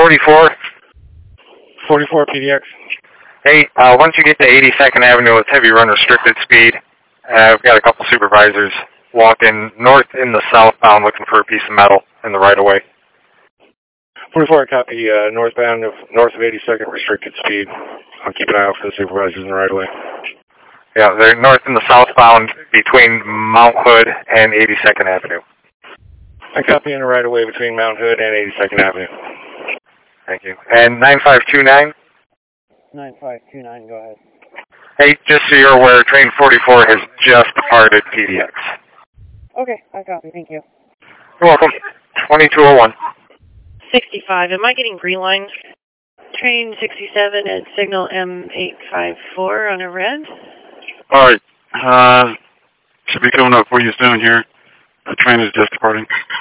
44. 44 PDX. Hey, once you get to 82nd Avenue, it's heavy run restricted speed. I've got a couple supervisors walking north in the southbound looking for a piece of metal in the right-of-way. 44, I copy. Northbound of north of 82nd, restricted speed. I'll keep an eye out for the supervisors in the right-of-way. Yeah, they're north in the southbound between Mount Hood and 82nd Avenue. I copy in the right-of-way between Mount Hood and 82nd Avenue. Thank you. And 9529? 9529, go ahead. Hey, just so you're aware, train 44 has just departed PDX. Okay, I copy. Thank you. You're welcome. 2201. 65. Am I getting green line? Train 67 at signal M854 on a red. All right. Should be coming up for you soon here. The train is just departing.